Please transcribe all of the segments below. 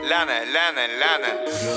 Ляна.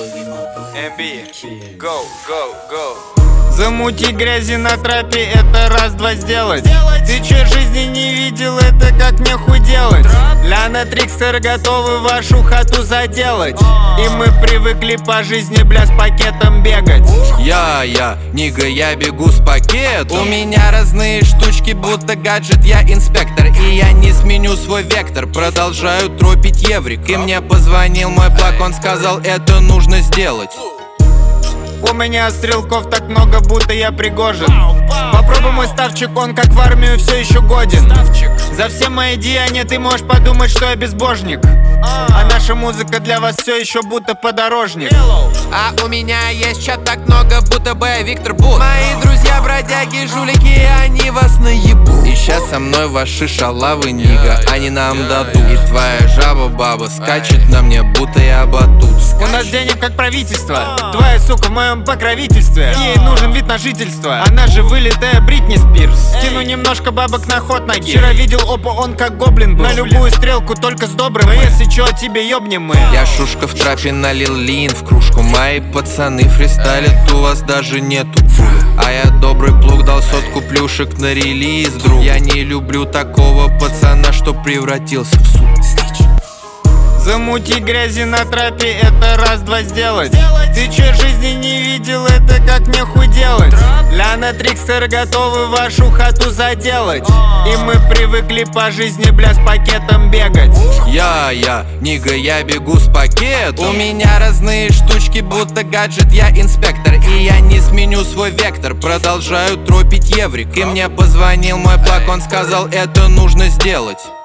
MB, go. Замути грязи на трапе, это раз-два сделать. Ты чё жизни не видел, это как мне худелать. Ляна, Трикстер готовы вашу хату заделать. И мы привыкли по жизни, бля, с пакетом бегать. Нига, я бегу с пакетом. У меня разные штучки, будто гаджет, я инспектор. И я не сменю свой вектор, продолжаю тропить еврик. И мне позвонил мой плак, он сказал, это нужно сделать. У меня стрелков так много, будто я пригожен. Попробуй мой ставчик, он как в армию все еще годен. За все мои деяния ты можешь подумать, что я безбожник. А наша музыка для вас все еще будто подорожник. А у меня есть чат так много, будто бы я Виктор Бут. Мои друзья бродяги, жулики, они вас наебут. И щас со мной ваши шалавы, нига, они нам дадут. И твоя жаба-баба скачет на мне, будто я батут. У нас денег как правительство, твоя сука в моем покровительстве. Ей нужен вид на жительство, она же вылитая Бритни Спирс. Скину немножко бабок на ход ноги. Вчера видел опа, он как гоблин был. На любую стрелку только с добрым. Но если чё, тебе ёбнем мы. Я шушка в трапе налил лин в кружку. Мои пацаны фристайлят, у вас даже нету пули. А я добрый плуг, дал 100 плюшек на релиз, друг. Я не люблю такого пацана, что превратился в суп. Замути грязи на трапе, это раз-два сделать. Ты чё жизни не видел, это как мне худелать. Ляна, Трикстер готовы вашу хату заделать. И мы привыкли по жизни, бля, с пакетом бегать. Нига, я бегу с пакетом. У меня разные штучки, будто гаджет, я инспектор. И я не сменю свой вектор, продолжаю тропить еврик. И мне позвонил мой плак, он сказал, это нужно сделать.